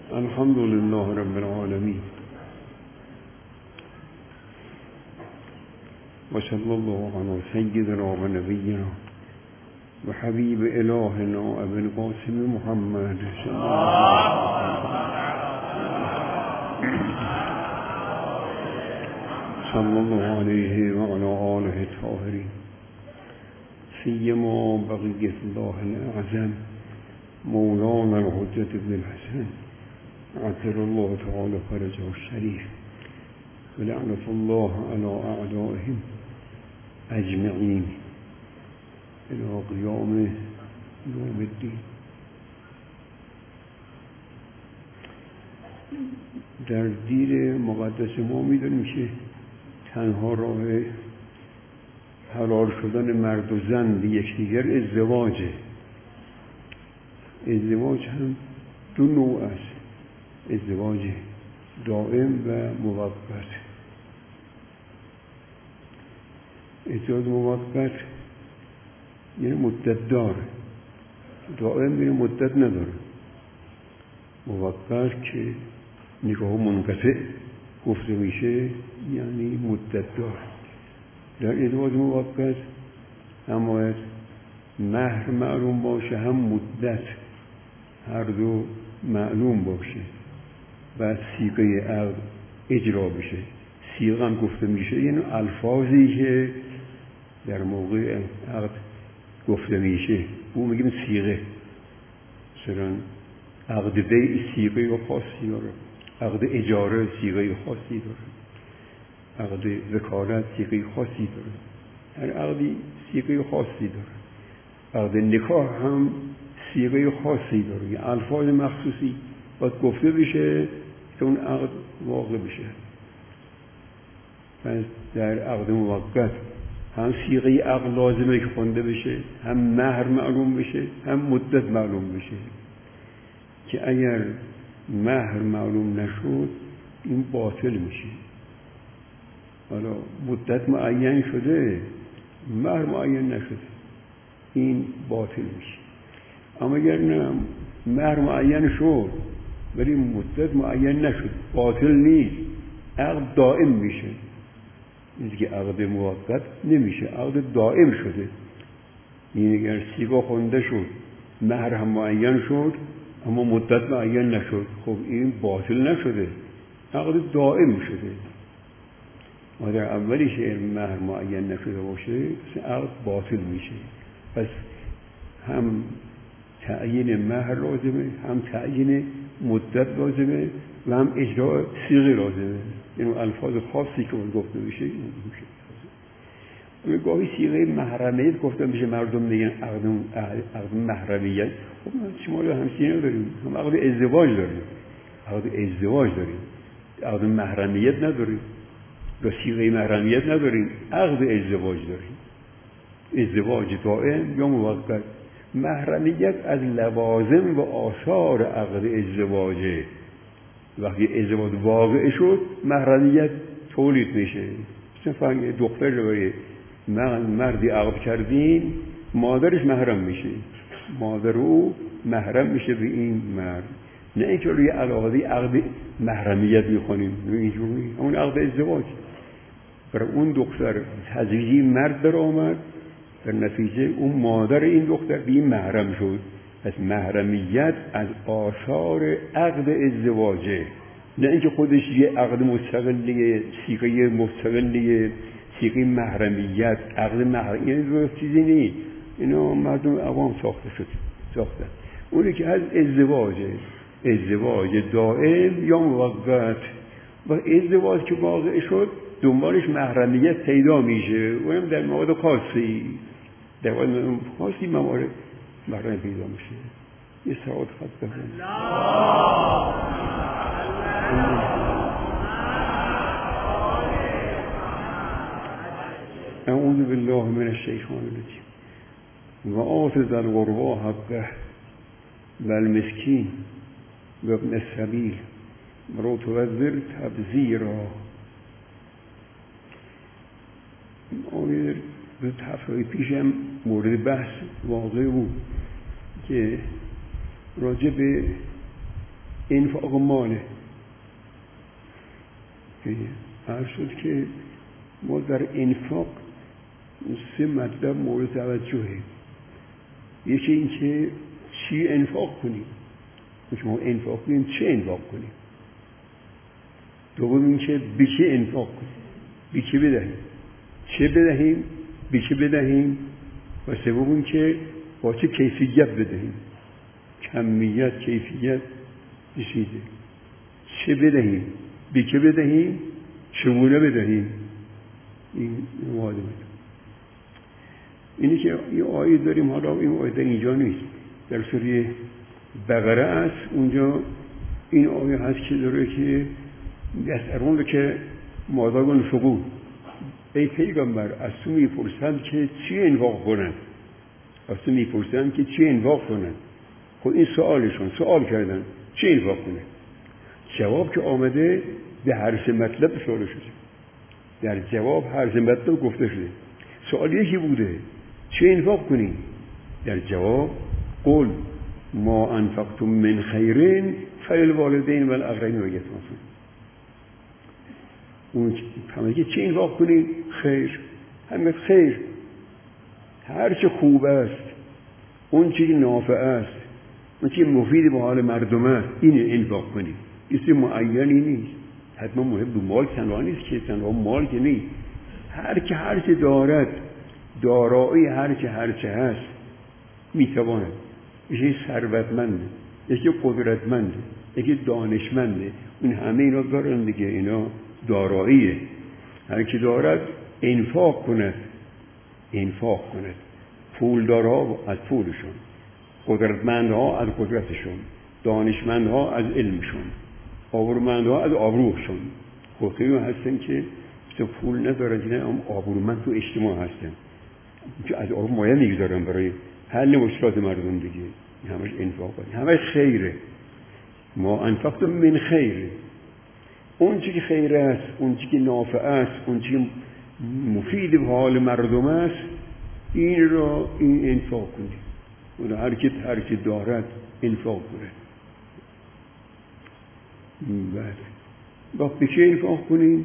الحمد لله رب العالمين وصلى الله على سيدنا ونبينا وحبيب إلهنا أبي القاسم محمد صلى الله عليه وعلى آله الطاهرين سيما بقية الله الأعظم مولانا الحجة بن الحسن عجل الله تعالى فرجه الشريف ولعنة الله على أعدائهم أجمعين إلى قيام يوم الدين. در دین مقدس ما میدونیم که تنها راه حلال شدن مرد و زن به یکدیگر ازدواجه. ازدواج هم دو نوع است، ازدواج دائم و موقت. ازدواج موقت یعنی مدت داره، دائم یعنی مدت نداره. موقت که نکاح منقطع گفته میشه یعنی مدت داره. در ازدواج موقت هم باید مهر معلوم باشه، هم مدت، هر دو معلوم باشه و صیغه عقد اجرا بشه. صیغه هم گفته میشه یعنی الفاظی که در موقع عقد گفته میشه او میگیم صیغه. مثلا عقد بیع صیغه خاصی داره، عقد اجاره صیغه خاصی داره، عقد وکالت صیغه خاصی داره، هر عقدی صیغه خاصی داره. عقد نکاح هم صیغه خاصی داره، یه الفاظ مخصوصی باید گفته بشه که اون عقد واقع بشه. پس در عقد موقت هم صیغه عقد لازمه که خونده بشه، هم مهر معلوم بشه، هم مدت معلوم بشه. که اگر مهر معلوم نشد این باطل میشه. حالا مدت معین شده، مهر معین نشده، این باطل میشه. اما اگر نه مهر معین شد ولی مدت معین نشد، باطل نیست، عقد دائم میشه. این که عقد موقت نمیشه، عقد دائم شده. این اگر صیغه خونده شد، مهر هم معین شد اما مدت معین نشد، خب این باطل نشده، عقد دائم شده. و در اولی که مهر معین نشده باشه عقد باطل میشه. پس هم تعیین مهر لازمه، هم تعیین مدت لازمه و هم اجرای صیغه لازمه. یعنی الفاظ خاصی که گفته میشه این میشه. گاهی صیغه محرمیت گفته میشه، مردم میگن عقد محرمیت. خب ما شما رو همچین داریم، هم عقد ازدواج داریم، عقد ازدواج داریم، عقد محرمیت نداریم، و صیغه محرمیت نداریم، عقد ازدواج داریم. ازدواج دائم یا موقت. محرمیت از لوازم و آثار عقد ازدواجه. وقتی ازدواج واقع شد محرمیت تولید میشه. مثلا دختر رو برای مردی عقد کردین، مادرش محرم میشه، مادر او محرم میشه به این مرد. نه اینکه روی علاقه عقد محرمیت میخونیم، اینجوری همون عقد ازدواج. برای اون دختر تزویجی مرد در آمد، در نتیجه اون مادر این دختر به این محرم شد. پس محرمیت از آثار عقد ازدواجه، نه اینکه خودش یه عقد مستقلیه، صیغه مستقلیه، صیغه محرمیت. عقد محرمیت درست چیزی نیست، اینا مردم عوام ساختن. اونی که از ازدواج دائم یا موقت. و ازدواج که واقع شد دنبالش محرمیت پیدا میشه، اونم در موارد خاصی، در موارد خاصی موارد محرمیت پیدا میشه. یه سعادت خط بزن. اعوذ بالله من الشیطان الرجیم. و آت ذی القربی حقه و المسکین و ابن السبیل و لا تبذر تبذیرا. آیه به هفته پیشم مورد بحث، واقع بود که راجع به مردم عوام صاخته شد. راجع به مردم عوام صاخته شد. اونی که از ازدواج ازدواج دائم یا موقت. و ازدواج که واقع شد دنبالش محرمیت پیدا میشه، اونم در موارد خاصی، در موارد خاصی موارد محرمیت پیدا میشه. یه سعادت خط بزن. انفاق ماله. عرض شد که ما در انفاق 3 مطلب مورد توجهه. یکی این که چی انفاق کنیم، شما انفاق کنیم چه انفاق کنیم. دوم این که به چه انفاق کنیم، به چه بدهیم، چه بدهیم، به چه بدهیم. و سوم این که با چه کیفیت بدهیم، کمیت کیفیت چیزه. چه بدهیم، به چه بدهیم، چگونه بدهیم. این واجبه. اینی که یه آیه داریم، حالا این آیه در اینجا نیست، در سوره بقره است. اونجا این آیه هست که داره که یسألونک که ماذا ينفقون، ای پیغمبر از تو میپرسند که چی انفاق کنند، از تو میپرسند که چی انفاق کنند. خب این سوالشون، سوال کردن چی انفاق کنند. جواب که آمده به هر 3 مطلب سوال شده، در جواب هر 3 مطلب گفته شده. سوال یکی بوده چی انفاق کنیم، در جواب قل ما انفقتم من خیر فللوالدین والاقربین والیتامی. اون همه که چی انفاق کنیم، خیر، همه خیر، هر چه خوب است، اون چی نافع است، اون چی مفید به حال مردم است، این انفاق کنیم. اسم معینی نیست، حتما محب مال تنها نیست که تنها مال که نیست. هر چه دارد، دارایی هر چه هست میتواند. یکی ثروتمنده، یکی قدرتمنده، یکی دانشمنده، اون همه اینا دارن دیگه، اینا داراییه. هر کی دارد انفاق کند، انفاق کند. پولدارها از پولشون، قدرتمندها از قدرتشون، دانشمندها از علمشون، آبرومندها از آبروشون. خیلی هستن که پول ندارن، نه هم آبرومند تو اجتماع هستن که از آبرو مایه میگذارن برای حل مشکلات مردم دیگه. همش انفاق کنید، همش خیره. ما انفقتم من خیره، اون چی که خیر است، اون چی که نافع است، اون چی مفید به حال مردم است، این را این انفاق کنید. اون هر کی دارد انفاق کنه. بله. با بچه انفاق کنید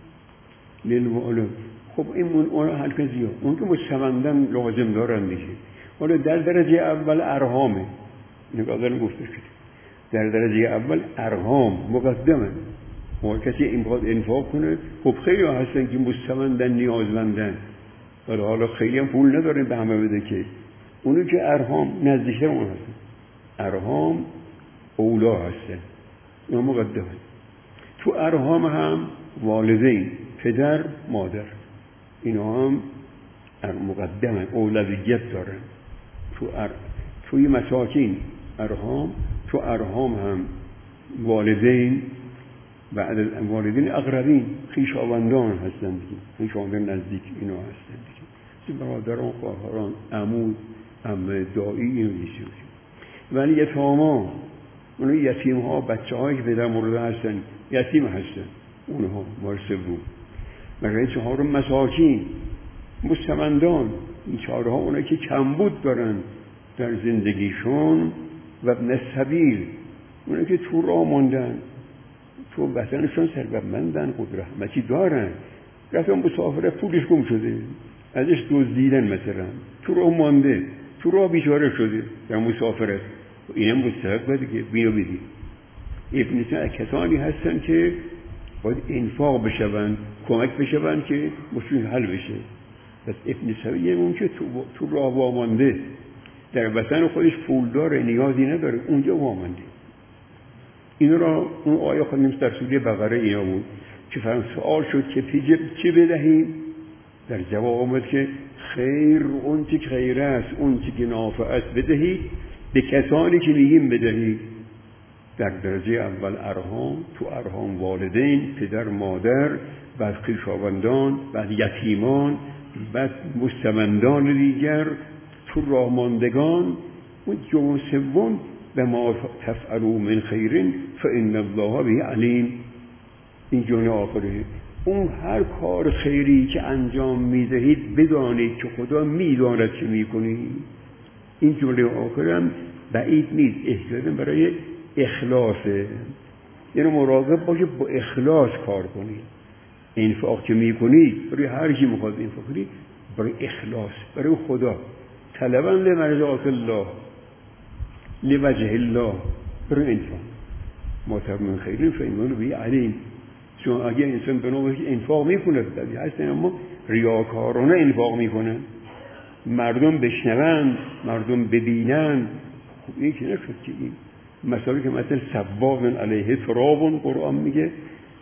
للوالد. خب این اون هر کسی ها اون که مستمندن لازم دارن دیگه. حالا در درجه اول ارحامه، نگاه گفته شده در درجه اول ارحام مقدمه. ما کسی انفاق کنه، خب خیلی هستن که مستمندن، نیازمندن، حالا خیلی هم پول ندارن به همه بده که اونو که ارحام نزدیکتر اون هستن، ارحام اولا هستن، اونا مقدمه. تو ارحام هم والدین، پدر مادر، اینا هم مقدمه، اولویت دارن. توی مساکین ارحام، تو ارحام هم والدین، بعد والدین اقربین، خویشاوندان هستن دیگه، خویشاوندان نزدیک اینا هستن دیگه، برادران، خواهران، عمو، عمه، دایی، اینو میشه. ولی یتاما، اون یتیم ها، بچه هایی که پدر مرده هستن یتیم هستن، اونها مال سوم. مگر 4 مساکین، مستمندان. این 4 اونایی که کمبود دارن در زندگیشون، و ابن السبیل، اونایی که تو راه ماندن، تو وطنشون ثروتمندن، قدرت همه چی دارن، رفتن مسافرت، پولش گم شده، ازش دزدیدن، مثلا تو راه مانده، تو راه بیچاره شده در مسافرت، اینم مستحق دیگه، بینو بدی. ابن سبیل کسانی هستن که باید انفاق بشون، کمک بشون که مشکل حل بشه. پس ابن سبیل اون که تو راه وامانده، در وطن خودش پول داره، نیازی نداره، اونجا وامانده. این را اون آیه خواندیم در سوره بقره اینا بود که فرمان سوال شد که چه بدهیم، در جواب آمد که خیر، اون چی که خیر است، اون چی که نافع است بدهید، به کسانی که میگیم بدهید. در درجه اول ارحام، تو ارحام والدین، پدر مادر، بعد خویشاوندان، بعد یتیمان، بعد مستمندان دیگر، تو راهماندگان. اون جمع سوم و ما تفعلوا من خیر فإن الله به علیم. این جمله آخره، اون هر کار خیری که انجام میدهید بدانید که خدا میداند چه میکنید. این جمله آخرم بعید نیست، احتیاطاً برای اخلاصه. یعنی مراقب باشه با اخلاص کار کنی. انفاق که میکنی برای هر کی میخواد انفاق کنی، برای اخلاص، برای خدا، طلبا لمرضات الله، لوجه الله، برای انفاق. ما من خیرین فإنه به علیم. چون اگه انسان به نوعی انفاق میکنه بدی هست، اما ریاکارانه انفاق میکنن، مردم بشنوند، مردم ببینن، خب این که نشد که این مثالی که مثلا سباق علیه تراب، قرآن میگه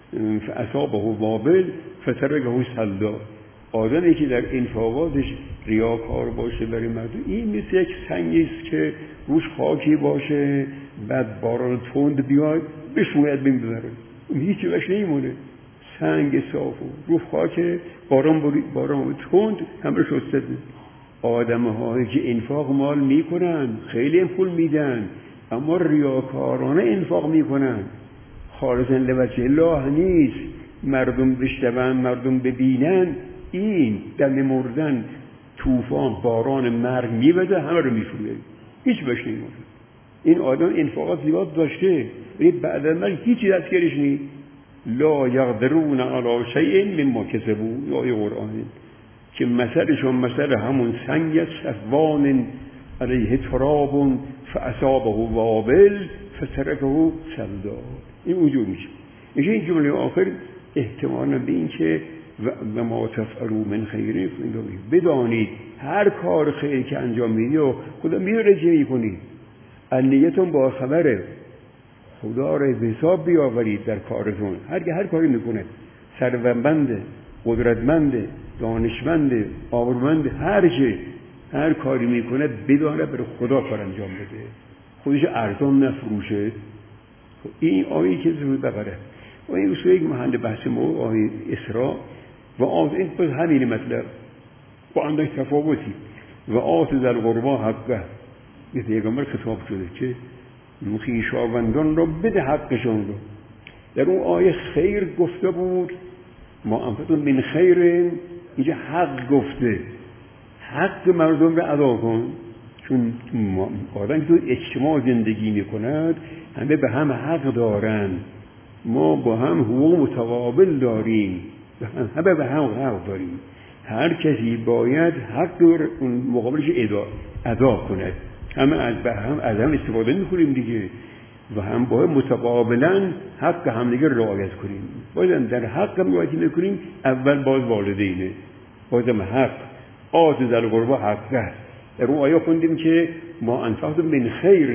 فاصابه وابل فترکه صلدا. آدمی که در انفاقاتش ریاکار باشه برای مردم، این مثل یک سنگی است که روش خاکی باشه، بعد باران تند بیاد بشوید بین ببره، اون هیچی بهش نمیمونه. سنگ صاف و رو خاک، باران تند همه شسته. آدم‌هایی که انفاق مال میکنن، خیلی پول میدن، اما ریاکارانه انفاق میکنن، خالصاً لوجه الله نیست، مردم بشنون، مردم ببینن، این دم مردن، طوفان، باران مرگ میوزه، همه رو میفروه، هیچ بهش نمیمونه. این آدم انفاقات زیاد داشته ولی بعد از مرگ هیچی دستگیرش نیست. لا یقدرون علی شیء مما کسبوا، آیه قرآنی که مثلشون مثل همون سنگ صفوان علیه تراب فاصابه وابل فترکه صلدا. این وجود میشه. این جمله آخر احتمالا به این که و ما تفعلوا من خیر بدانید هر کار خیر که انجام میدید و خدا میرجع میکنید. نیتون با خبره، خدا را به حساب بیاورید در کارتون. هر کاری میکنه، ثروتمنده، قدرتمنده، دانشمنده، آبرومنده، هر کاری میکنه بدانه برای خدا کار انجام بده، خودش ارزان نفروشه. این آیه که سوره بقره و این سوره محل بحث ما آیه اسراء و این باز همین مطلب با اندک تفاوتی. و آت ذی القربی حقه، یه پیغمبر خطاب شده که خویشاوندان را بده حقشون رو. در اون آیه خیر گفته بود، ما انفقتم من خیر، اینجا حق گفته، حق مردم رو ادا کن. چون آدم که تو اجتماع زندگی میکند همه به هم حق دارن، ما با هم حقوق متقابل داریم، همه به هم حق داریم، هر کسی باید حق اون مقابلش ادا کند. همه از هم استفاده میکنیم دیگه و هم باید متقابلا حق همدیگه رعایت کنیم. باید در حق هم رعایت میکنیم، اول باز والدینه، بازم حق آت ذی القربی حقه. در اون آیه خوندیم که ما انفقتم من خیر،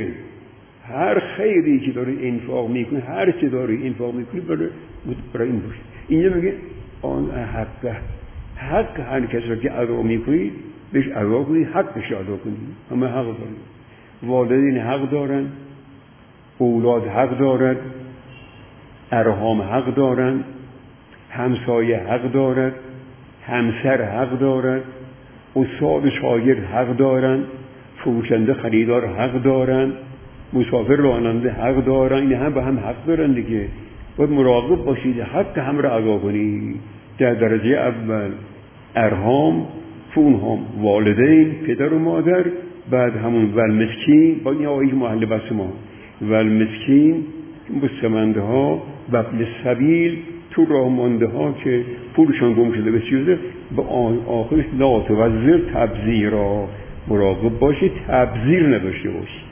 هر خیری که داری انفاق میکنی، هر چه داری انفاق میکنی برای این باشه. اینجا میگه آن حقه، حق هر کس را که ادا میکنی بهش ادا کنی، حقش ادا کنی. همه حق دارن، والدین حق دارن، اولاد حق دارن، ارحام حق دارن، همسایه حق دارن، همسر حق دارن، استاد شاگرد حق دارن، فروشنده خریدار حق دارن، مسافر راننده حق دارن. این هم به هم حق دارن دیگه. باید مراقب باشید حق هم را ادا کنید. در درجه اول ارحام، فونهام والدین، پدر و مادر، بعد همون والمسکین، با این آیه محل بحث ما، والمسکین، مستمنده ها، و ابن السبیل، تو راه مانده ها که پولشان گم شده بسیاره. به آخرش لا تبذر تبذیرا، مراقب باشید تبذیر نداشته باشید.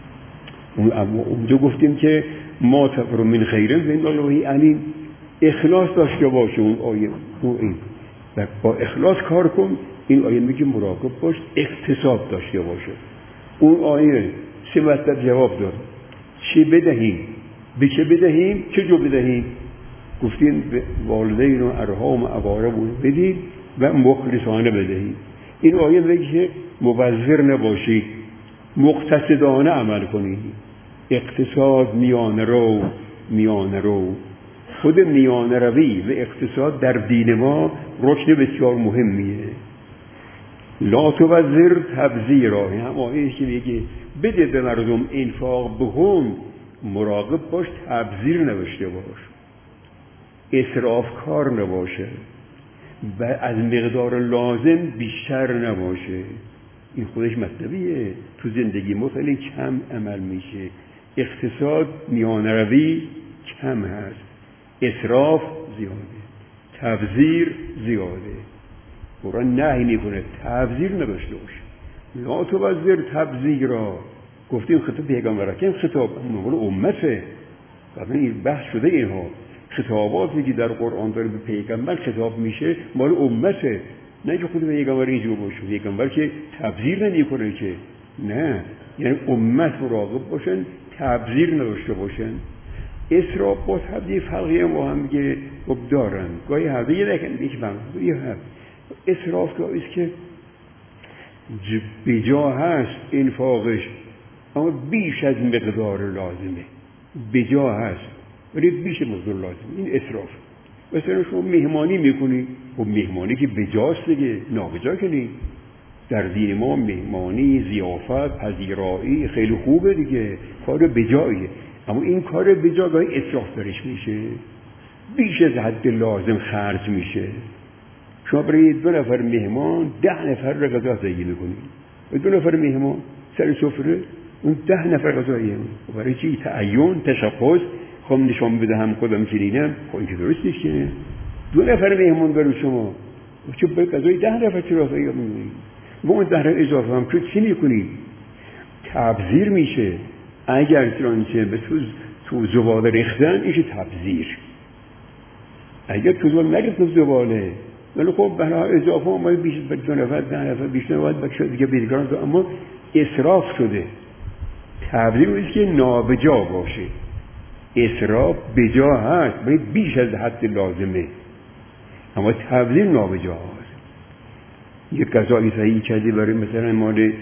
اونجا گفتیم که ما تفعلوا من خیر فإن الله علیم، اخلاص داشته باشه. اون آیه این با اخلاص کار کن. این آیه میگه مراقب باش اقتصاد داشته باشه. اون آیه سه مطلب جواب داد. چه بدهیم، به چه بدهیم، چه جو بدهیم. گفتیم به والدین و ارحام و اقارب بدید و مخلصانه بدهید. این آیه میگه مبذر نباشید، مقتصدانه عمل کنید. اقتصاد میانه رو. خود میانه روی و اقتصاد در دین ما رکن بسیار مهمیه. لا تبذر تبذیرا، هم آیه که میگه بده به مردم انفاق بکن، مراقب باش تبذیر نباشته باش، اسراف کار نباشه و از مقدار لازم بیشتر نباشه. این خودش مطلبیه. تو زندگی ما خیلی کم عمل میشه. اقتصاد میانروی کم هست، اسراف زیاده، تبذیر زیاده. قرآن نهی میکنه تبذیر نداشته باشه. لا تبذر تبذیرا، گفتیم خطاب پیغمبر که خطاب مال امته. بعد این بحث شده اینها خطاباتی که در قرآن داره به پیغمبر خطاب میشه مال امته، نه که خود پیغمبر اینجور باشه. پیغمبر که تبذیر نمیکنه که، نه، یعنی امت مراقب باشن تبذیر نداشته باشن. اسراف با تبذیر فرقی با هم دیگه دارن، گاهی هر دو یک معنی یه هم. اسراف است که بجا هست انفاقش اما بیش از مقدار لازمه، بجا هست ولی بیش مقدار لازمه، این اسراف. مثلا شما مهمانی میکنی، خب مهمانی که بجاست دیگه، نابجا کنی. در دین ما مهمانی، ضیافت، پذیرایی خیلی خوبه دیگه، کار بجاییه. اما این کار بجا گاهی اسراف درش میشه، بیش از حد لازم خرج میشه. شما برای 2 نفر مهمان 10 نفر را غذا تهیه میکنید. 2 نفر مهمان سر سفره اون 10 نفر غذا تهیه میکنید. برای چی؟ تعین، تشخص، خواهم نشان بدهم خودم چنینم. خب این که درست نیست که 2 نفر مهمان برای شما، چه به غذای 10 نفر چرا تهیه میکنید؟ و اون 10 نفر اضافه هم شد چی میکنید؟ تبذیر میشه. اگر چنانچه به تو زباله ریختن میشه تبذیر. اگر تو زباله نریخت زباله، ولی خب برای اضافه اومد بیش از 2 نفر 10 نفر بیشتر باید بچه دیگه بیدگان تو، اما اسراف شده. تبذیر است که نابجا باشه. اسراف بجا هست ولی بیش از حد لازمه، اما تبذیر نابجا هست. یک غذایی تهیه کردی برای مثلا مال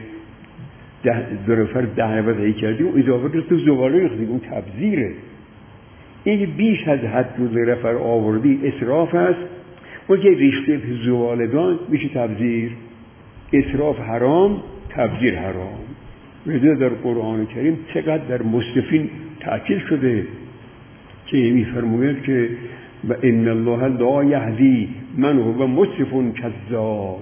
2 نفر 10 نفر تهیه کردی و اضافه رو تو زباله ریختی، اون تبذیره. این بیش از حد رو 2 نفر آوردی اسراف هست. اون که ریخته به زبالگان میشه تبذیر. اسراف حرام، تبذیر حرام. رضا در قرآن کریم چقدر در مسرفین تأکید شده که میفرماید که و ان الله لا یهدی من هو مسرف کذاب.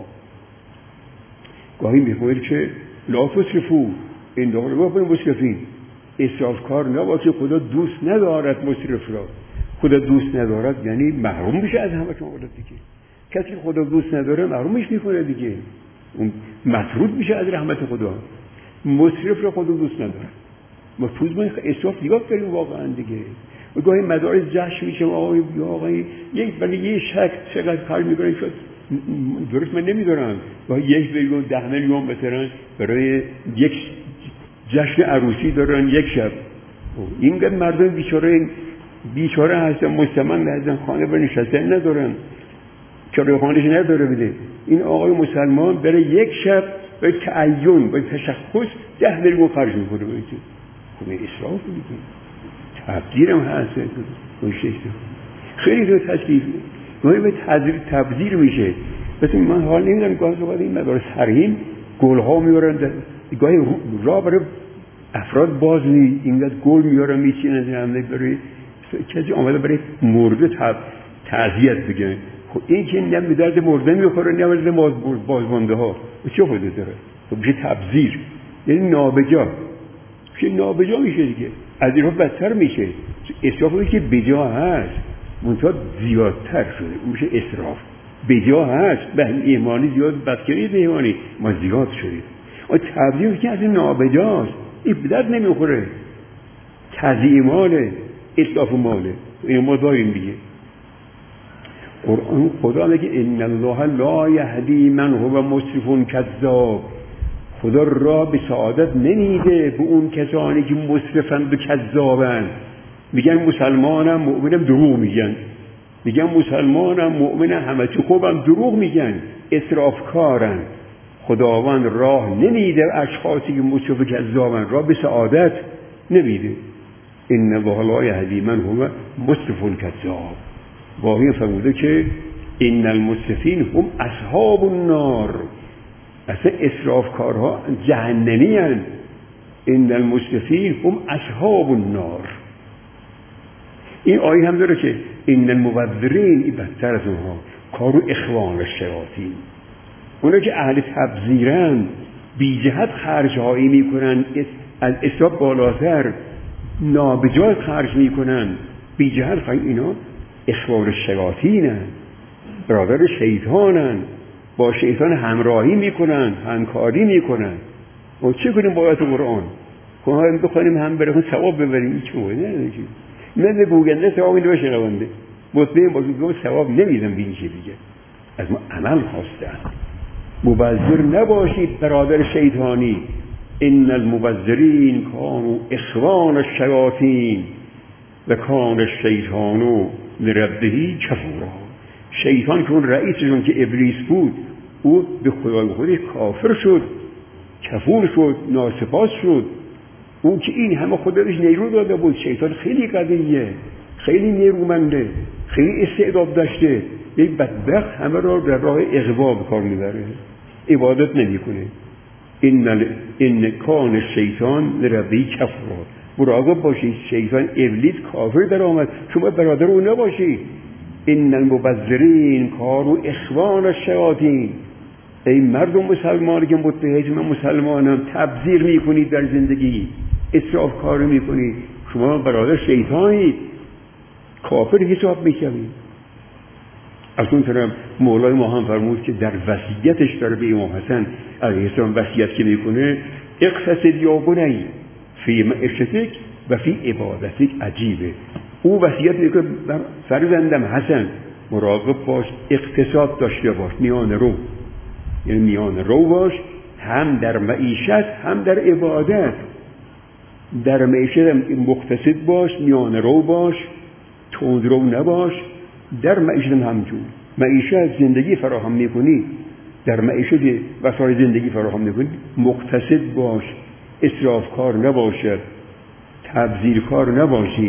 گاهی میگوید که لا تسرفوا این داره با مسرفین، اسرافکار نباشه. خدا دوست ندارد مسرف را. خدا دوست ندارد یعنی محروم بشه از همه شما دیگه. کسی که خدا دوست نداره محرومش میکنه دیگه، اون مطرود میشه از رحمت خدا. مسرف را خدا دوست نداره. ما توز ما اسراف نگاه کنیم واقعا دیگه. و گاهی مدارس جشن میشه آقای یک ولی یه شک چقدر کار میکنه شد درست من نمیدارم. گاهی 1 میلیون 10 میلیون مثلا برای یک جشن عروسی دارن یک شب. اینقدر مردم بیچاره هستن، مستمن هستن، خانه بنشستن ندارن، چرا خانهش نداره بده. این آقای مسلمان برای یک شب به تعین به تشخص 10 میلیون خرج میکنه. خب این اسراف میکنه. تبذیرم هست. خیلی تو تصریف گاهی به تبذیر میشه. مثلا من حال نمیدونم گاهی اوقات این مدارس حریم گلها میارن، گاهی راه برای افراد باز نی، اینقدر گل میارن میچینن همه برای کسی آمده برای مرده تعزیت بگن. خب این که نه به درد مرده میخوره نه به درد بازمانده ها، چه فایده داره؟ خب میشه تبذیر، یعنی نابجا. میشه نابجا میشه دیگه، از این رو بدتر میشه. اسرافی که بجا هست منتها زیادتر شده، اون میشه اسراف. بجا هست به ایمانی زیاد بدکری به ایمانی ما زیاد شدیم. اما تبذیر که از این نابجاست، این به درد نمیخوره، تضییع ماله، اطلاف ماله. این ما داریم دیگه. قرآن خدا میگه ان الله لا یهدی من هو مسرف کذاب. خدا راه به سعادت نمیده به اون کسانی که مسرفند و کذابن. میگن مسلمانم مؤمنم دروغ میگن، میگن مسلمانم مؤمنم همه چی خوبم دروغ میگن، اسرافکارن. خداوند راه نمیده اشخاصی که مسرف و کذابن، راه به سعادت نمیده. ان الله لا یهدی من هو مسرف کذاب. واقعی فرموده که ان المسرفین هم اصحاب النار. اصلا اسرافکارها جهنمی هستند. ان المسرفین هم اصحاب النار. این آیه هم داره که ان المبذرین، این بدتر از اونها، کارو اخوان الشیاطین. اونا که اهل تبذیرن، بی جهت خرجهایی میکنن از اسراف بالاتر، نابجای خرج میکنن بی جهت. اینا اخوان شیاطینن، برادر شیطانن، با شیطان همراهی میکنن، همکاری میکنن. ما چه کنیم با آیات قرآن؟ هم بخونیم هم بریم ثواب ببریم؟ این چه نه نه گوگنده ثواب میده به شنونده، مطمئن باشید ثواب نمیدم به این چیز دیگه. از ما عمل خواستن. مبذر نباشید برادر شیطانی. ان المبذرین کانوا اخوان الشیاطین و کان الشیطان لربه کفورا. شیطان که اون رئیسشون که ابلیس بود، او به خدای خودش کافر شد، کفور شد، ناسپاس شد. اون که این همه خدا بهش نیرو داده بود. شیطان خیلی قویه، خیلی نیرومنده، خیلی استعداد داشته. یک بدبخت همه را در راه اغوا به کار میبره، عبادت نمیکنه. این کان شیطان لربه کفورا. مراقب باشید، شیطان ابلیس کافر در آمد، شما برادر او نباشید. ان المبذرین کانوا اخوان الشیاطین. ای مردم مسلمان که متحد من مسلمانم، تبذیر میکنید در زندگی، اسراف کار میکنید، شما برادر شیطانید، کافر حساب میشوید. از اون طرف مولای ما هم فرمود که در وصیتش داره به امام حسن علیه السلام وصیت که میکنه اقتصد یا بنی فی معیشتک و فی عبادتک. عجیبه. او وصیت میکنه فرزندم حسن مراقب باش، اقتصاد داشته باش، میان رو، یعنی میان رو باش، هم در معیشت هم در عبادت. در معیشت هم مقتصد باش، میان رو باش، تند رو نباش. در معیشت هم همجور. معیشت زندگی فراهم میکنی، در معیشت وسایل زندگی فراهم میکنی، مقتصد باش، اسراف کار نباشد، تبذیر کار نباشی.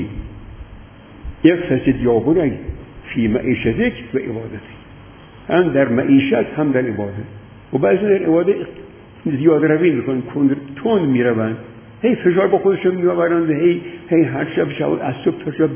اقتصد یا بنی فی معیشتک و عبادتک. هم در معیشت هم در عبادت. و بعضی در عبادت زیاده روی میکنن، تند میروند، هی فشار با خودشون میآورند، هی هر شب از صبح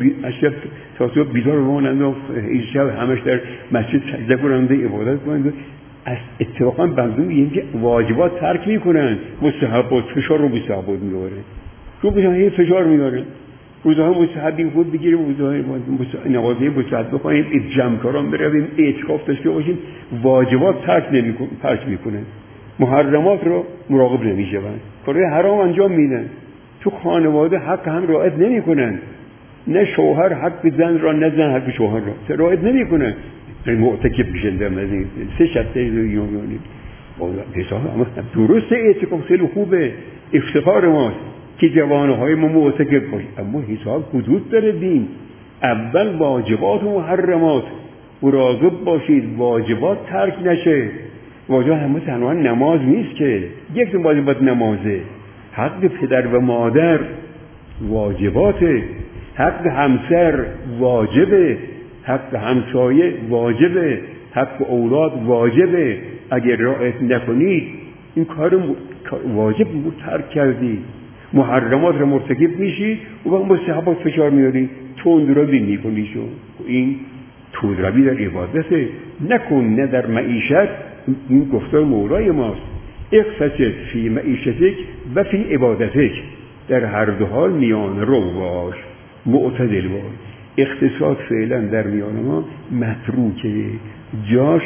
تا صبح بیدار بمانند و این شب همش در مسجد سجده کنند، عبادت کنند. از اتفاقا بنده میگیم که واجبات ترک میکنن، مستحبات فشار رو مستحبات میاره، رو بشن هی فشار میاره. روزها مستحبی خود بگیریم، روزها نوازه مستحب بخواهیم، جمعکاران برویم، اعتکاف داشته باشیم. واجبات ترک میکنن، محرمات رو مراقب نمیشوند، کارهای حرام انجام میدن. تو خانواده حق هم رعایت نمیکنن، نه شوهر حق زن را نه زن حق شوهر را رعایت نمیکنن. معتکف میشن در مدینه 3 شب یومیانی. اما درسته اعتکاف خیلی خوبه، افتخار ماست که جوانهای ما معتکف باشن، اما حساب حدود داره دین. اول واجبات و محرمات مراقب باشید، واجبات ترک نشه. واجب همه تنها نماز نیست که یک واجبات نمازه، حق پدر و مادر واجباته، حق همسر واجبه، حق همسایه واجبه، حق اولاد واجبه. اگر رعایت نکنید این کار واجب ترک کردید، محرمات رو مرتکب میشید و با مستحبات فشار میارید، تندروی میکنید. این تندروی در عبادته نکن، نه در معیشت. این گفتار مولای ماست، اقتصد فی معیشتک و فی عبادتک. در هر دو حال میان رو باش، معتدل باش. اقتصاد فعلا در میان ما متروکه، جاش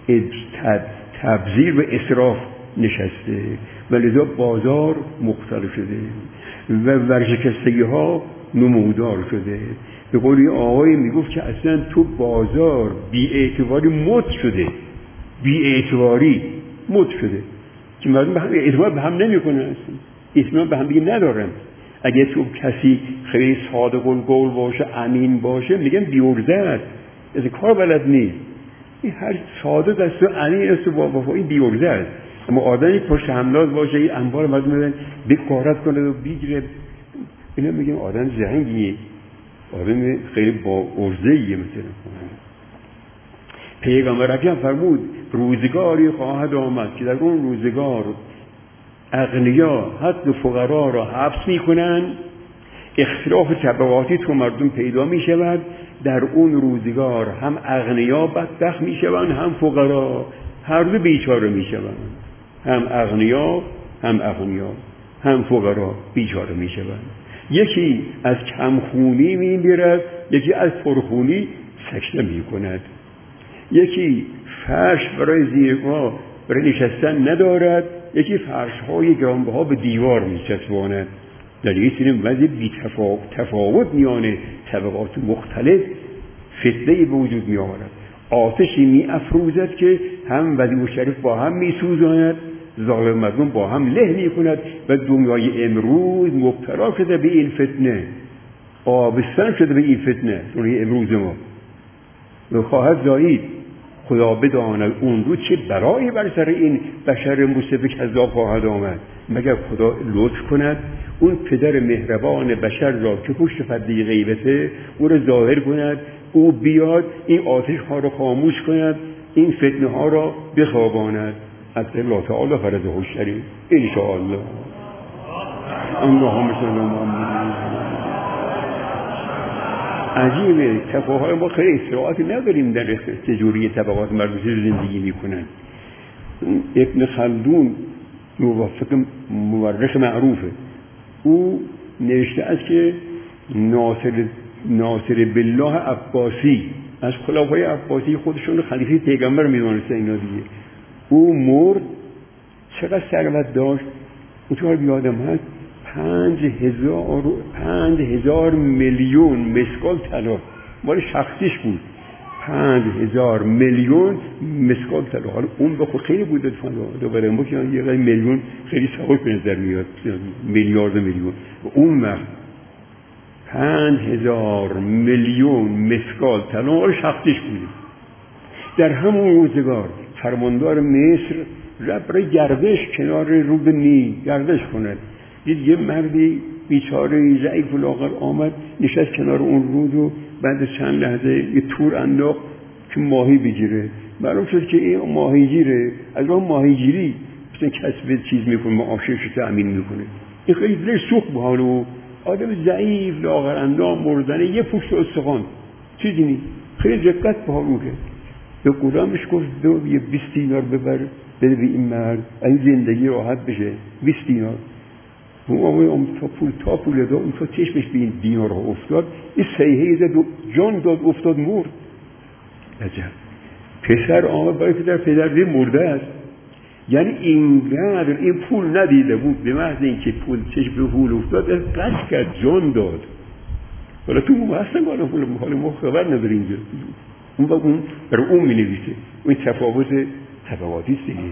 تبذیر و اسراف نشسته و لذا بازار مختل شده و ورشکستگی ها نمودار شده. به قولی آقای میگفت که اصلا تو بازار بی‌اعتباری مد شده، بی‌اعتباری مد شده که مردم به هم اعتبار به هم نمی‌کنن، اطمینان به هم دیگه ندارن. اگه تو کسی خیلی صادق القول باشه، امین باشه، میگن بی‌عرضه است، از کار بلد نیست. این هر صادق است و امین است و وفایی بی‌عرضه است. اما آدمی پشت حملات باشه، این انبار مردم میگن بکارت کنه و بگیره، اینا میگن آدم زهنگیه، آدم خیلی با عرضه‌ایه. مثلا پیغمبر اکرم فرمود روزگاری خواهد آمد که در اون روزگار اغنیا حق فقرا را حبس میکنن، اختلاف طبقاتی تو مردم پیدا میشود. در اون روزگار هم اغنیا بدبخت میشوند، هم فقرا، هر دو بیچاره میشوند. هم اغنیا هم فقرا بیچاره میشوند. یکی از کمخونی میمیرد، یکی از پرخونی سکته میکند. یکی فرش برای زیرپا برای نشستن ندارد، یکی فرش‌های گرانبها به دیوار میچسباند. در این چنین وضع تفاوت میان طبقات مختلف فتنه به وجود می آورد. آتشی می افروزد که هم ولی و شریف با هم می سوزاند، ظالم مظلوم با هم له می کند و دنیای امروز مبتلا شده به این فتنه، آبستن شده به این فتنه. دنیای امروز ما و خواهد زایید. خدا بداند اون رو چه برایی بر سر این بشر مصیف کذاب خواهد آمد، مگر خدا لطف کند اون پدر مهربان بشر را که پشت پرده غیبته او را ظاهر کند، او بیاد این آتش ها را خاموش کند، این فتنه ها را بخواباند. از الله تعالی فرزه الشریف ان شاء الله. اللهم صل علی محمد. عجیبه تفاهم ما خیلی اصطلاحاتی نداریم در چجوری طبقات مردم زندگی میکنن. ابن خلدون مورخ معروفه، او نوشته است که ناصر بالله عباسی از خلفای عباسی خودشون خلیفه پیغمبر میدونسته اینا دیگه. او مرد، چقدر ثروت داشت اونطور بیادم هست 5,000 میلیون مسکال طلا مال شخصیش بود. 5,000 میلیون مسکال طلا. حالا اون به خود خیلی بود دوباره ما که یه میلیون خیلی سوال به نظر میاد، میلیارد میلیون. اون وقت 5,000 میلیون مسکال طلا مال شخصیش بود. در همون روزگار فرماندار مصر رفت برای گردش کنار رود نیل گردش کند. دید یه مردی بیچاره ضعیف و لاغر آمد نشست کنار اون رود و بعد چند لحظه یه تور انداخت که ماهی بگیره. معلوم شد که این ماهیگیره، از اون ماهیگیری مثلا کسب چیز میکنه، معاشش رو تأمین میکنه. این خیلی دلش سوخت به حال و آدم ضعیف لاغر اندام مردنه یه پوست استخوان چیزی نیست. خیلی دقت به حال اون کرد. به غلامش گفت یه 20 دینار ببر بده به این مرد این زندگی راحت بشه. 20 دینار. اون تا پول داد، اون تا چشمش به این دینارها افتاد، این سیحه زد و جان داد افتاد مرد. عجب. پسر آمد برای پدر مرده است. یعنی اینقدر این پول ندیده بود، به محض اینکه پول چشم به پول افتاد قصد کرد جان داد. حالا تو هستن بالا پول حال ما خبر نداره اینجا. اون برای اون می نویسه. اون تفاوت طبقاتی است دیگه.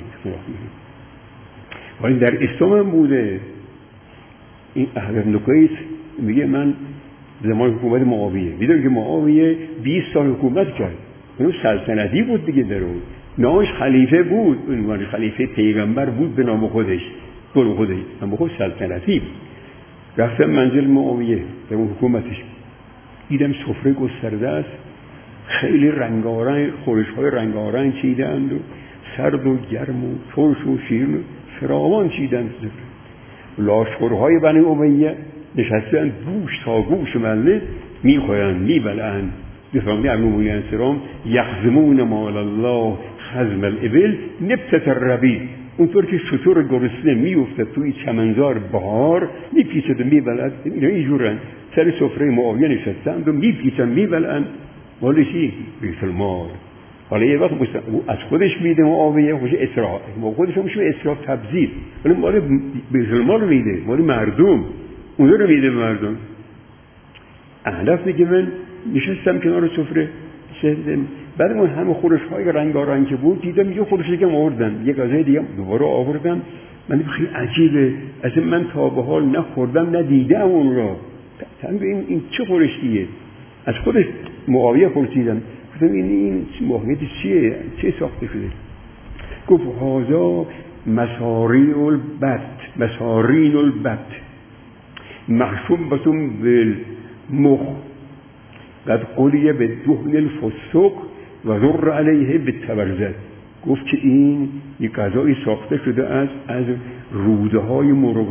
ولی در اسلام هم بوده. این احمد نکویس میگه من زمان حکومت معاویه میدونم که معاویه 20 سال حکومت کرد، اون سلطنتی بود دیگه، در اون نامش خلیفه بود، اون خلیفه پیغمبر بود به نام خودش اما خود سلطنتی بود. رفتم منزل معاویه در اون حکومتش، دیدم سفره گسترده است، خیلی رنگارنگ خورش‌های رنگارنگ چیدند و سرد و گرم و ترش و شیرین و فراوان چیدند. لاشخورهای بنی امیه نشستن گوش تا گوش ملت میخورند میبلند. بفرمایید ابن انصرام یخزمون مال الله خزم الابل نبتة الربیع، اونطور که شتر گرسنه میافتد توی چمنزار بهار میپیچد و میبلد، اینا اینجورن. سر سفره معاویه نشستند و میپیچن میبلند. مال چی؟ بیت المال. حالا یه وقت از خودش میده معاویه خوش اسراف، خودش میشه اسراف تبذیر، ولی مال بیت المال میده، مال مردم اون رو میده مردم. احناف میگه من نشستم کنار سفره بعد اون همه خورش‌های رنگارنگ که بود دیدم یه خورشی که آوردن، یه غذای دیگه دوباره آوردن. من خیلی عجیبه، اصلا من تا به حال نخوردم ندیدم اون را. این چه خورشیه؟ از خودش معاویه پرسیدم، گفتم این ماهیت چیه؟ چه ساخته شده؟ گفت هذا مسارین البت محشوبة بالمخ قد قلیه به دهن الفسق و ذر علیه بالتبرزد. گفت که این یک غذایی ساخته شده است از روده های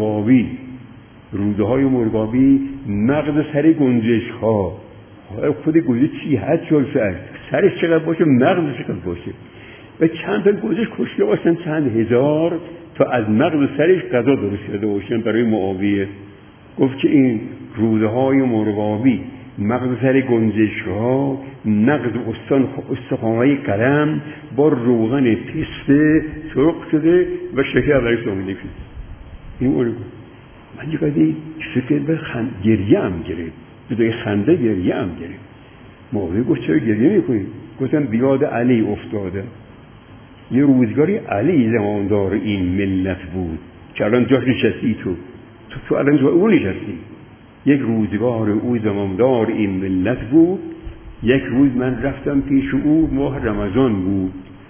مرغابی، مغز سر گنجش ها. خود گوزه چی هست سرش چقدر باشه، مغزش چقدر باشه، و چند تا گوزش کشته باشن، چند هزار تا از مغز سرش غذا درست کرده باشن برای معاویه. گفت که این روده های مرغابی مغز سر گنجشک‌ها، نقض استخوان‌های قلم با روغن پسته سرخ شده و شکر برای سامیده شد. این اون من یه قدی فکر به گریه هم گرفت، به خنده گریه هم گرفت. موقعی گفت چرا گریه میکنی؟ گفتم بیاد علی افتاده. یه روزگاری علی زماندار این ملت بود که الان جاش نشستی تو الان جا اون نشستی. یک روزگار او زماندار این ملت بود. یک روز من رفتم پیش او، ماه رمضان بود،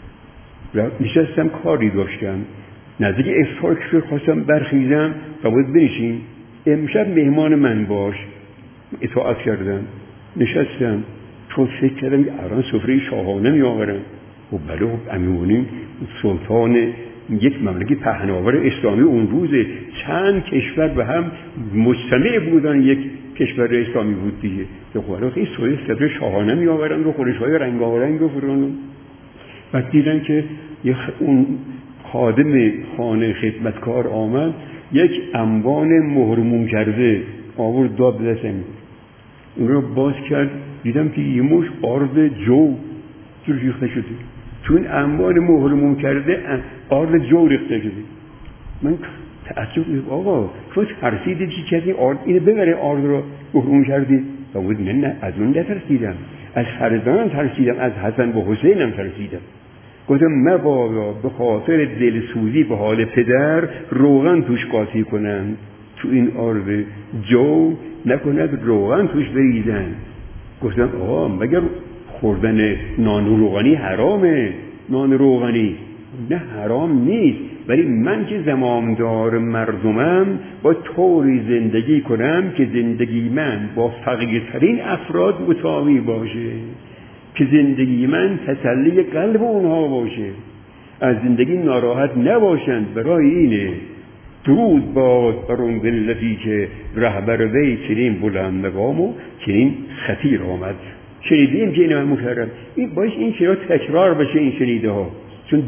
نشستم کاری داشتم، نزدیک افطار که خواستم برخیزم و بود بنشین امشب مهمان من باش. اطاعت کردم، نشستم، چون فکر کردم الان سفره شاهانه می آورم. و بله امیرالمومنین سلطان یک مملکت پهناور اسلامی اون روز چند کشور به هم مجتمع بودن، یک کشور اسلامی بود دیگه. خب الان این سفره شاهانه می آورن و خورش‌های رنگارنگ و فرانو. بعد دیدن که اون خادم خانه خدمتکار آمد، یک انبان مهرموم کرده آورد داد دستم. اون رو باز کرد، دیدم که یه مش آرد جو ریخته شده. چون انبان مهرموم کرده آرد جو ریخته شده. من تعجب کردم آقا تو ترسیدی چی کسی آرد اینو ببره آرد رو مهرموم کردی؟ و بود نه از اون نترسیدم، از فرزندم ترسیدم، از حسن و حسینم ترسیدم. گفتم مبادا به خاطر دلسوزی به حال پدر روغن توش قاطی کنن، تو این آرد جو نکند روغن توش بریزن. گفتم آقا مگر خوردن نان روغنی حرامه؟ نان روغنی نه حرام نیست، ولی من که زمامدار مردمم با طوری زندگی کنم که زندگی من با فقیرترین افراد مساوی باشه، که زندگی من تسلی قلب اونها باشه، از زندگی ناراحت نباشند. برای اینه درود باد بر اون ملتی که رهبر وی چنین بلند مقام و چنین خطیر آمد. شنیدیم که اینو مکرر این باید این چرا تکرار بشه این شنیده ها، چون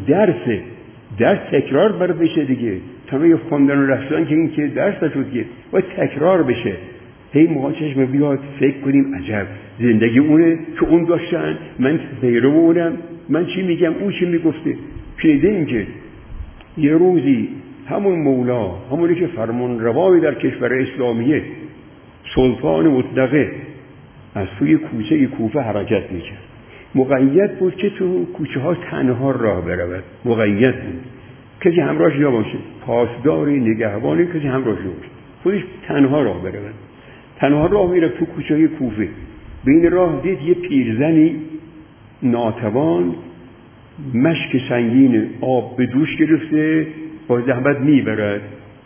درس تکرار بر بشه دیگه. تمام خواندن و رفتن که این که درس نشد که باید تکرار بشه. هی ما چشم بیاد فکر کنیم عجب زندگی اونه که اون داشتن، من پیرو اونم، من چی میگم اون چی میگفته. شنیدیم که یه روزی همون مولا، همونی که فرمان روایی در کشور اسلامیه، سلطان مطلقه، از توی کوچه کوفه حرکت میکرد. مقید بود که تو کوچه ها تنها راه برود، مقید بود، کسی همراهش نباشه، پاسداری نگهبانی کسی همراهش نباشه، خودش تنها راه برود. تنها راه میره تو کوچه کوفه. به این راه دید یه پیرزنی ناتوان مشک سنگین آب به دوش گرفته با زحمت میبرد.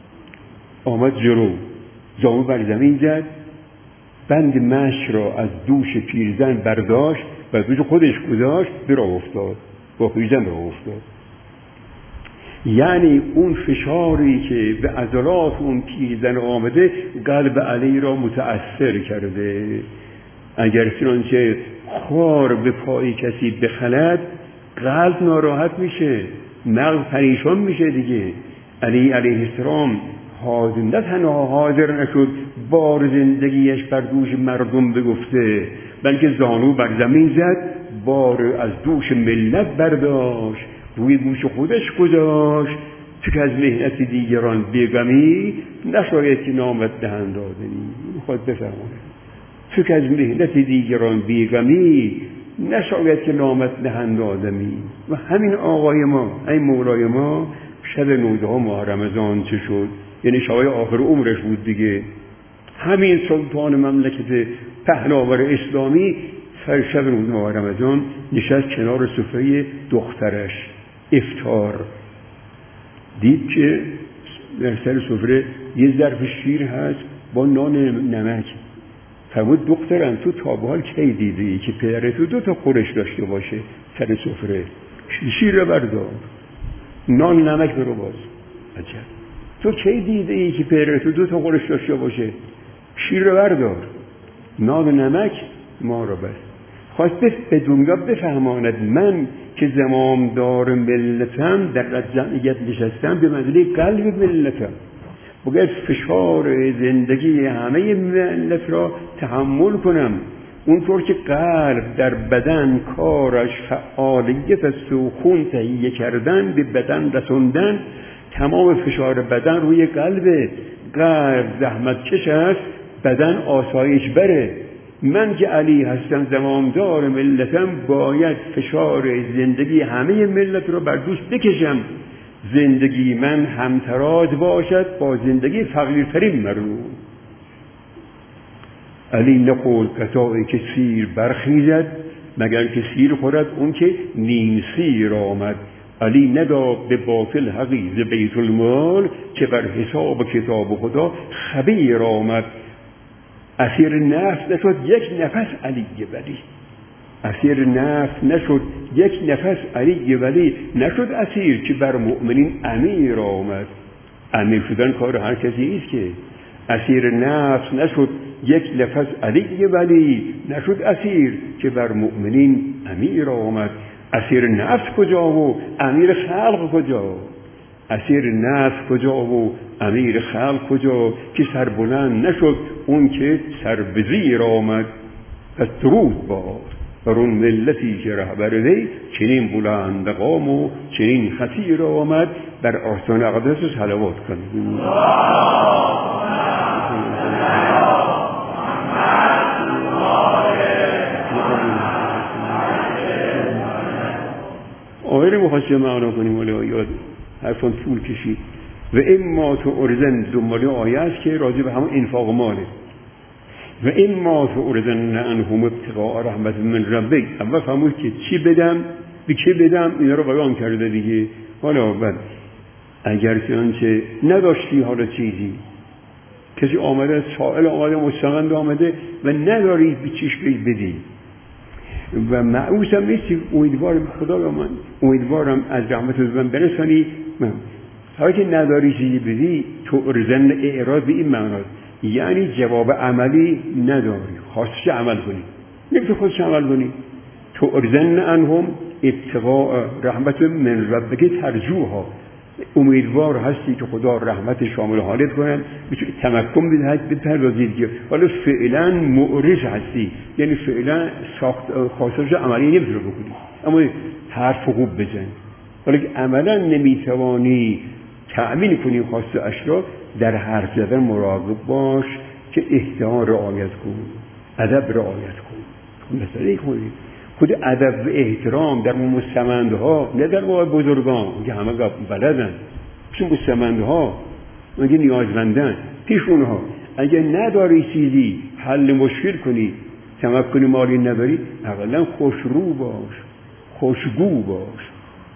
آمد جلو، زانو بر زمین زد، بند مشک را از دوش پیرزن برداشت و دوش خودش گذاشت، به راه افتاد، با پیرزن راه افتاد. یعنی اون فشاری که به عضلات اون پیرزن آمده قلب علی را متأثر کرده. اگر چنانچه خار به پای کسی بخلد قلب ناراحت میشه، مغز پریشان میشه دیگه. علی علیه السلام نه تنها حاضر نشد بار زندگیش بر دوش مردم بگفته، بلکه زانو بر زمین زد، بار از دوش ملت برداشت، روی دوش خودش گذاشت. چون از مهنت دیگران بیگمی نشاید که نامت دهند آدمی. خود بفرمونه چون از مهنت دیگران بیگمی نشاید که نامت دهند آدمی. و همین آقای ما، این مولای ما، شب 19 ماه رمضان چه شد؟ یعنی شبای آخر عمرش بود دیگه. همین سلطان مملکت پهناور اسلامی سر شب 19 ماه رمضان نشست کنار سفره دخترش افطار. دید که در سر سفره یه ظرف شیر هست با نان نمک. فرمود دخترم تو تا به حال کی دیدی که پدر تو 2 خورش داشته باشه سر سفره؟ شیر رو بردار، نان نمک برو باز. عجب تو کی دیدی که پدر تو 2 خورش داشته باشه؟ شیر رو بردار، نان و نمک ما رو بس. خواست به دنیا بفهماند من که زمامدار ملتم، در جمعیت نشستم به منزله قلب ملتم. باید فشار زندگی همه ملت را تحمل کنم. اونطور که قلب در بدن کارش فعالیت است و خون تهیه کردن به بدن رسوندن، تمام فشار بدن روی قلب زحمت کش است، بدن آسایش بره. من که علی هستم، زمامدار ملتم، باید فشار زندگی همه ملت رو بر دوش بکشم. زندگی من همتراز باشد با زندگی فقیرترین مردم. علی نقول قطاعی که سیر برخیزد، مگر که سیر خورد اون که نیم سیر آمد. علی نداد به باطل حقیز بیت المال، که بر حساب کتاب خدا خبیر آمد. اسیر نفس نشد یک نفس علی ولی، اسیر نفس نشد یک نفس علی ولی، نشد اسیر که بر مؤمنین امیر آمد. امیر شدن کار هر کسی نیست که. اسیر نفس نشد یک نفس علی ولی، نشد اسیر که بر مؤمنین امیر آمد. اسیر نفس کجا و امیر خلق کجا؟ اسیر نفس کجا و امیر خلق کجا؟ که سر بلند نشد اون که سر به زیر آمد. پس درود باد بر اون ملتی که رهبر وی چنین بلند قام و چنین خطیر آمد. بر آستان اقدس صلوات کنید. آیه مخواستیم معنا کنیم، ولی آیات حرفان طول کشید. و اما تو ارزن، دنبالی آیه است که راجع به همون انفاق ماله. و اما تو ارزن انهم ابتغاء رحمت من ربک. اول فهمود که چی بدم به چی بدم، اینا رو بیان کرده دیگه. حالا بعد اگر چنانچه نداشتی، حالا چیزی کسی آمده، سائل آمده، مستمند آمده و نداری به چیش بدی و معوس هم نیستی، امیدوارم خدا را من امیدوارم از رحمت من برسانی. حالا که نداری چیزی بدی، تو ارزن اعراض به این معناست، یعنی جواب عملی نداری، خواستش عمل کنی، نمیتونی خودش عمل کنی. تو ارزن انهم ابتغاء رحمت من ربک ترجوها، امیدوار هستی که خدا رحمت شامل حالت کنن، میتونی تمکن بدهد بپردازید که حالا فعلا معرض هستی، یعنی فعلا خواستش عملی نمیتونی بکنی، اما حرف خوب بزن. حالا که عملا نمیتوانی تأمین کنی خواست اشیا، در حرف زدن مراقب باش که احترام رعایت کن، ادب رعایت کن. مسئله کنید خود ادب و احترام در مستمندها، نه در واقع بزرگان که همه بلدن، چون مستمندها اگه نیازمندن پیش اونها، اگه نداری چیزی حل مشکل کنی، تمکن مالی نداری، اولا خوشرو باش، خوشگو باش،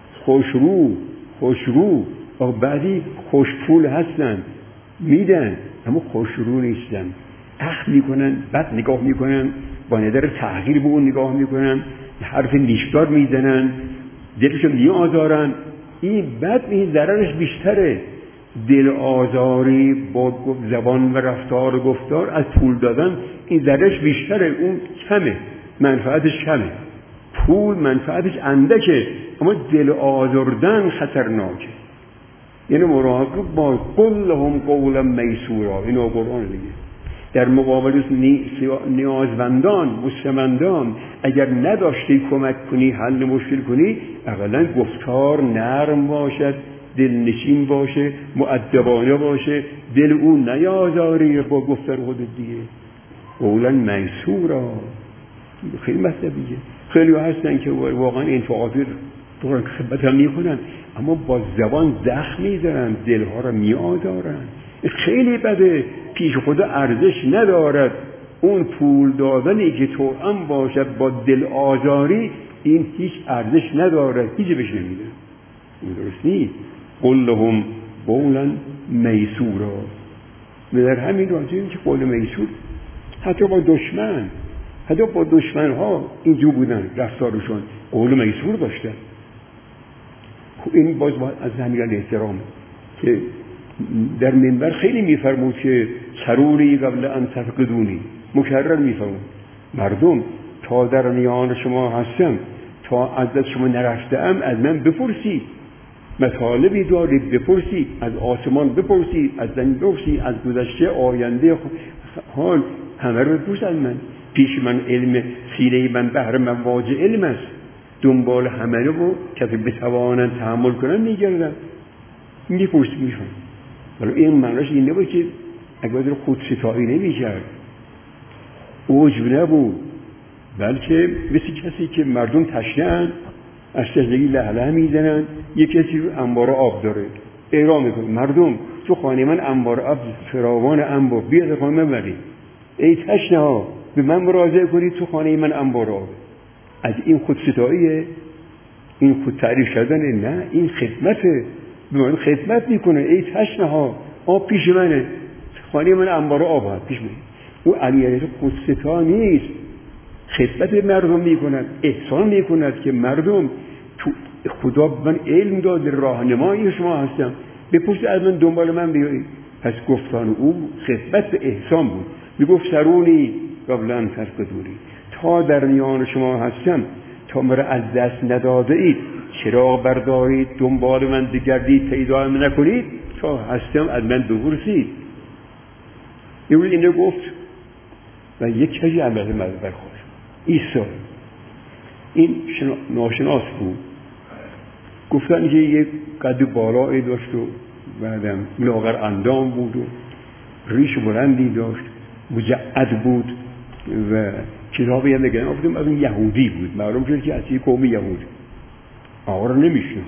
خوشرو. و بعضی خوشپول هستن، میدن اما خوشرو نیستن، اخذ میکنن، بد نگاه میکنن، با نظر تحقیر به اون نگاه میکنن، حرف نیشدار میزنن، دلشون میآزارن. این بد این ضررش بیشتره. دل آزاری با زبان و رفتار و گفتار از پول دادن این ضررش بیشتره، اون کمه، منفعتش کمه. پول منفعتش اندکه، اما دل آزردن خطرناکه. یعنی مراقب با کلهم قولا میسورا، اینو قرآن دیگه. در مقابل نیازمندان، مستمندان اگر نداشتی کمک کنی، حل مشکل کنی، اولا گفتار نرم باشد، دلنشین باشه، مؤدبانه باشه، دل اون نیازاری با گفتار خودت دیگه. قولا میسورا خیلی مطلبیه. خیلی هستن که واقعا انفعالاتی رو خدمت هم میکنن، اما با زبان زخم میزنن، دلها رو میآزارن. خیلی بده، پیش خدا ارزش ندارد. اون پول دادنی که توأم باشد با دل آزاری، این هیچ ارزش ندارد، هیچ بهش نمیده. این درست نیست. قل لهم قولا میسورا. در همین راجعه که قول میسور، حتی با دشمن ها اینجور بودن رفتارشون، قول میسور داشتن. این باز از همین احترام که در منبر خیلی میفرمود که سروری قبل ان تفقدونی، مکرر میفرمود مردم تا در میان شما هستم، تا از دست شما نرفتم، از من بپرسید. مطالبی دارید بپرسید، از آسمان بپرسید، از زمین بپرسید، از گذشته آینده حال همه رو بپرسید از من. پیش من علم، سینه من بحر مواج علم است، دنبال همه رو کسی بتوانند تحمل کنن میگردن، میپرسید میشون. ولی این معنیش این نبود که اگر خود ستایی نمیکرد، عجب نبود، بلکه مثل کسی که مردم تشنه‌اند از تشنگی لهله میزنن، یک کسی رو انبار آب داره اعلام میکنه مردم تو خانه من انبار آب فراوان انبار، بیاد خانه من برید، ای تشنه ها به من مراجعه کنید تو خانه من انبار آب. از این خودستاییه؟ این خود تعریف کردنه؟ نه، این خدمته، به من خدمت میکنه. ای تشنه ها آب پیش منه، خانه من انبار آب هست پیش منه. او علیه خودستا نیست، خدمت به مردم میکند، احسان میکند که مردم تو خدا به من علم داده، راهنمای شما هستم، بپرسید از من، دنبال من بیایید. پس گفتان او خدمت به احسان بود. میگفت سرونی قبلا تفقدونی، تا در میان شما هستم تا مرا از دست نداده اید، چراغ بردارید دنبال من بگردید، پیدا من نکنید، تا هستم از من بپرسید. یه روز اینو گفت و یک کسی عمل برخواست. عیسی این ناشناس بود، گفتن که یک قد بالایی داشت و بعدم لاغر اندام بود و ریش بلندی داشت، مجعد بود و کتابی هم نگه گفتم از اون یهودی بود، معلوم شد که از یک قوم یهود. آقا رو نمیشنم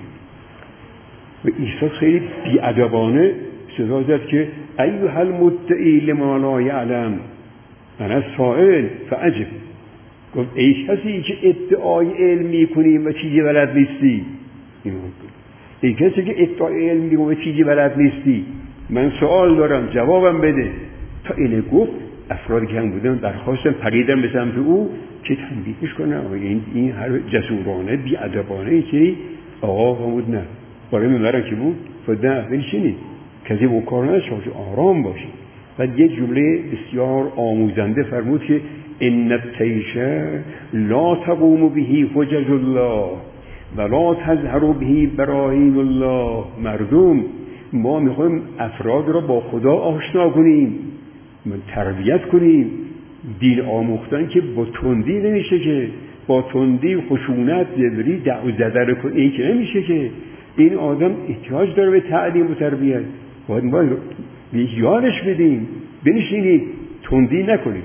و عیسی خیلی بی‌ادبانه صدا زد که ایها المدعی لما لا یعلم انا السائل فاجب. گفت ای کسی که ادعای علم میکنی و چیزی بلد نیستی، ای کسی که ادعای علم میکنی و چیزی بلد نیستی، من سوال دارم جوابم بده. تا اینه گفت افرادی که هم بودن درخواستن پریدن به سمت او که تنبیهش کنن. این هر جسورانه بی‌ادبانه که آقا بود نه برای ممرن که بود فده بنشینید کسی با کار نشد، آرام باشید. و یک جمله بسیار آموزنده فرمود که ان الطیش لا تقوم به حجج الله ولا تظهر به براهین الله. مردم ما میخوایم افراد را با خدا آشنا کنیم، تربیت کنیم. دین آموختن که با تندی نمیشه، که با تندی خشونت زبری دعو زدن کنی این که نمیشه. که این آدم احتیاج داره به تعلیم و تربیت، باید ما یادش بدیم بنشینید تندی نکنید.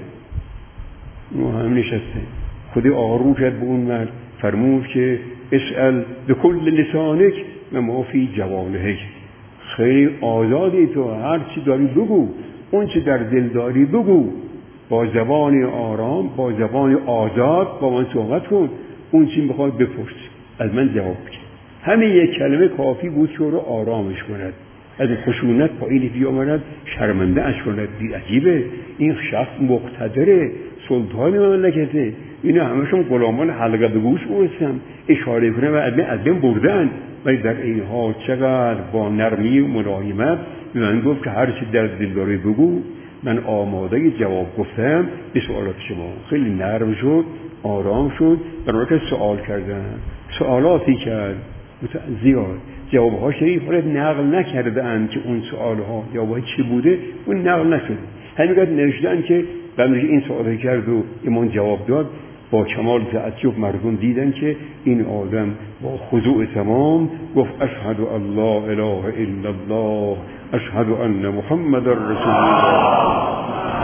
ما هم نشسته خدا آروم کرد به اون مرد، فرمود که اسأل بكل لسانک و ما فی جوانحک. خیلی آزادی تو، هر چی داری بگو، اون چی در دل داری بگو، با زبان آرام، با زبان آزاد با من صحبت کن، اون چی بخواد بپرس از من جواب بده. همین یک کلمه کافی بود که رو آرامش کند، از خشونت پایین بیامد، شرمنده اش کند. عجیبه، این شخص مقتدره، سلطان مملکته، اینا همشون غلامان حلقه به گوش برسن، اشاره کنه و از بین بردن. ولی در این حال چقدر با نرمی و ملایمت به من گفت که هر چی در دل داری بگو، من آماده جواب گفتم به سوالات شما. خیلی نرم شد، آرام شد. برای که سوال کردن، سوالاتی کرد زیاد، جوابها شریف ولی نقل نکرده اند که اون سوالها جوابها چی بوده، اون نقل نشد. همینقدر نوشتن که بعد این سوال کرد و ایمان جواب داد. با کمال تعجب مردم دیدن که این آدم با خضوع تمام گفت اشهد ان لا اله الا الله اشهد ان محمد رسول الله.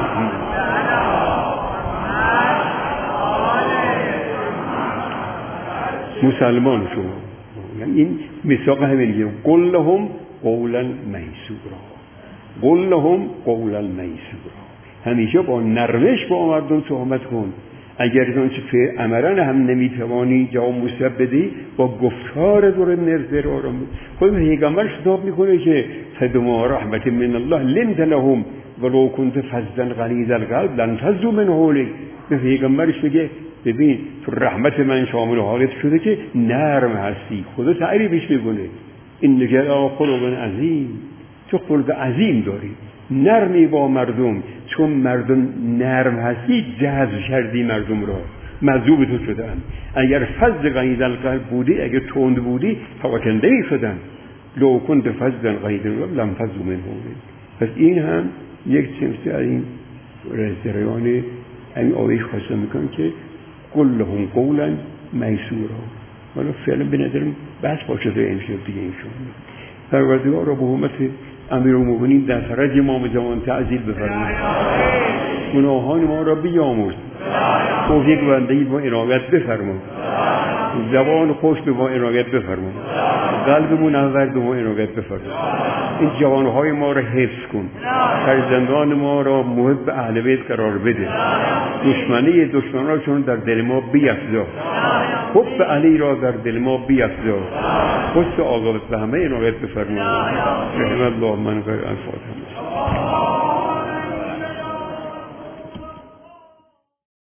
مسلمان شد. این میثاق همینه، قل لهم قولا میسورا، قل لهم قولا میسورا. همیشه با نرمش با مردم صحبت کن. اگر اون چه امرن هم نمیتوانی جواب مثبت بدی، با گفتار دور نرزر آرام. خود پیغمبر خطاب میکنه که فبما رحمت من الله لنت لهم ولو كنت فظا غلیظ القلب لانفضوا من حولک. پیغمبرش میگه ببین تو رحمت من شامل حالت شده که نرم هستی. خدا تعریفش میکنه انک خلق عظیم، تو خلق عظیم داری، نرمی با مردم. چون مردم نرم هستی جذب کردی مردم را، مجذوب تو شدن. اگر فظ غلیظ القلب بودی، اگر تند بودی پراکنده شدن. لو كنت فظا غلیظ القلب لانفضوا من حولک. پس این هم یک سمت از این جریان این آیه خاصه میکنم که قل لهم قولا میسورا. حالا فعلا به نظرم بس باشه تا امشب دیگه اینشون پروردگار را به حرمت امیرالمومنین در فرج امام زمان تعزیل بفرمایید، گناهان ما را بیامرز، توفیق بندگی با عنایت بفرما، زبان خوش به ما عنایت بفرما، قلب منور به ما عنایت بفرما، این جوانهای ما را حفظ کن، فرزندان ما را محب اهل بیت قرار بده، دشمنانشون در دل ما بیفزا، حب علی را در دل ما بیفزا، حسن عاقبت به همه عنایت بفرما. رحم الله من غیر الفاتحه.